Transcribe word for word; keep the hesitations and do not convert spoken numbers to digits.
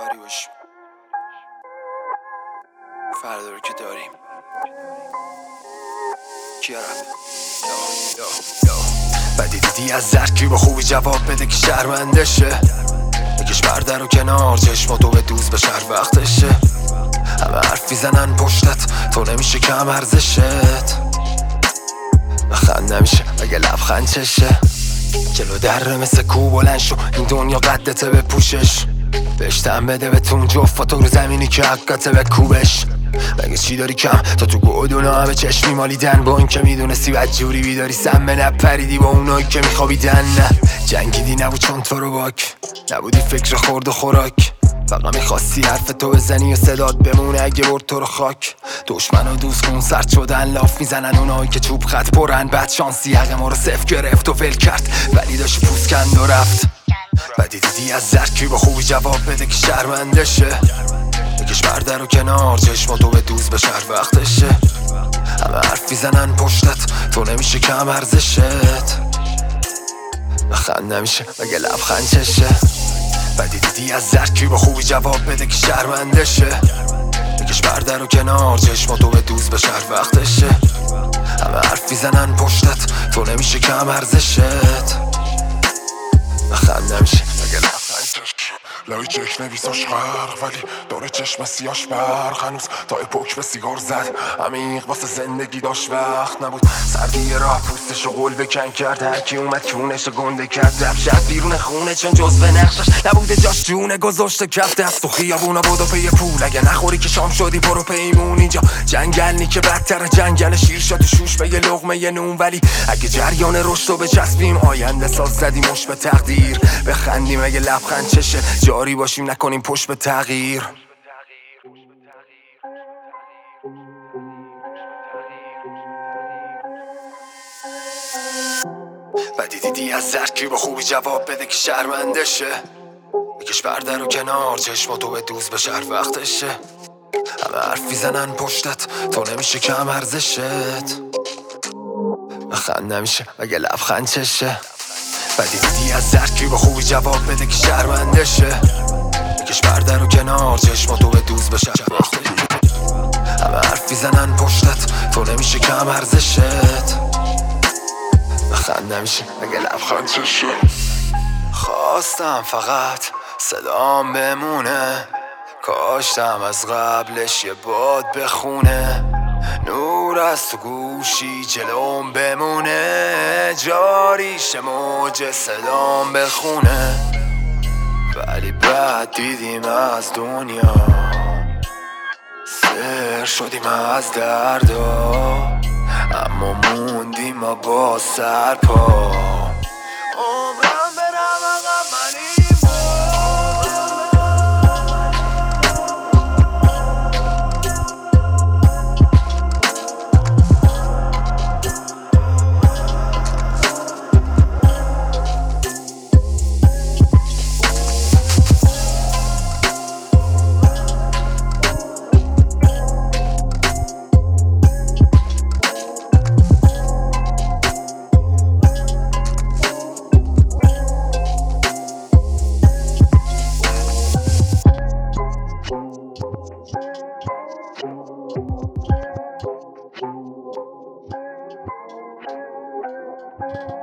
یاری باشیم. فردا رو که داریم کیارم یا یا یا بدی دیدی از زرکی با خوبی جواب بده که شرمندشه. بکش پرده رو کنار، چشماتو به دوز بشر وقتشه. همه حرف میزنن پشتت، تو نمیشه کم ارزشت. بخند نمیشه اگه لبخند چشه. جلو دره مثل کو بلند شو، این دنیا قدته به پوشش. بهشتم بده بهتون جفتاتو رو زمینی که حقته به کوبش. مگه چی داری کم تا تو گودونا همه چشمی مالیدن، با این که میدونستی بدجوری بیداری سمه نپریدی با اونایی که میخوابیدن. نه جنگیدی نبود چون تو رو باک نبودی فکر خورد و خوراک. فقط میخواستی حرف تو بزنی و صدات بمونه اگه برد تو رو خاک. دشمن و دوست خون سرد شدن، لاف میزنن اونایی که چوب خط پرن. بعد شانسی حق ما رو صفر گرفت و ول کرد، ولی داشت پوست کند و رفت. بدی دیدی از زرکی با خوبی جواب بده که شرمندشه. بکش پرده رو کنار، چشماتو به دوز بشر وقتشه. همه حرف میزنن پشتت، تو نمیشه کم ارزشت. بخند نمیشه مگه لبخند چشه. بدی دیدی از زرکی با خوبی جواب بده که شرمندشه. بکش پرده رو کنار، چشماتو به دوز بشر وقتشه. همه حرف میزنن پشتت، تو نمیشه کم ارزشت. بخند نمیشه مگه لبخند چشه. لای چک نویساش غرق، ولی داره چشم سیاش برق. هنوز تا اپوک به سیگار زد، عمیق واسه زندگی داشت وقت نبود. سردی راه پوستشو قول بکن کرد، هرکی اومد کونشو گنده کرد. رفت شد بیرون خونه چون جزو نقشش نبوده، جاش جونه گذاشته کف دست. تو خیابونا بودو پی پول، اگه نخوری که شام شدی برو پیمون. اینجا جنگل نی که بدتر جنگل شیر شد، شوش به یه لقمه یه نون. ولی اگه جریان رشد رو بچسبیم، آینده ساز زدیم مش به تقدیر. بخندیم اگه لبخند چشه، جاری باشیم نکنیم پشت به تغییر. بدی دیدی از زرکی با خوبی جواب بده که شرمندشه. بکش پرده رو کنار، چشماتو به دوز بشر وقتشه. همه حرف میزنن پشتت، تو نمیشه کم ارزشت. بخند نمیشه مگه لبخند چشه. بدی دیدی از زرکی با خوبی جواب بده که شرمندشه. بکش پرده رو کنار، چشماتو به دوز بشر وقتشه. همه حرف میزنن پشتت، تو نمیشه کم ارزشت. بخند نمیشه مگه لبخند چشه. خواستم فقط صدام بمونه، کاشتم از قبلش یه باد بخونه. نور از تو گوشی جلوم بمونه، جاریش موج صدام بخونه. ولی بعد دیدیم از دنیا، سر شدیم از دردا، اما موندیم ما با سرپا. عمرم برم عقب من این Thank you.